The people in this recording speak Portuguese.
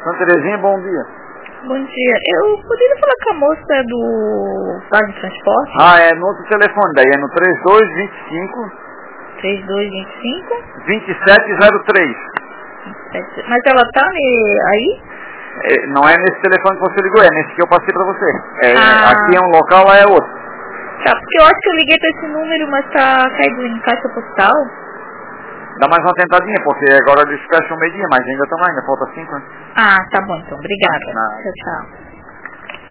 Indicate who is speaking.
Speaker 1: Santa Terezinha, bom dia.
Speaker 2: Bom dia. Eu poderia falar com a moça do Vale Transporte?
Speaker 1: É no outro telefone, daí é no 3225
Speaker 2: 3225
Speaker 1: 2703.
Speaker 2: Mas ela tá aí?
Speaker 1: Não é nesse telefone que você ligou, é nesse que eu passei pra você. Aqui é um local, lá é outro.
Speaker 2: Tá, porque eu acho que eu liguei pra esse número, mas tá caído em caixa postal.
Speaker 1: Dá mais uma tentadinha, porque agora eles fecham meio-dia, mas ainda falta 5, né?
Speaker 2: Tá bom então, obrigada. Tchau, tchau.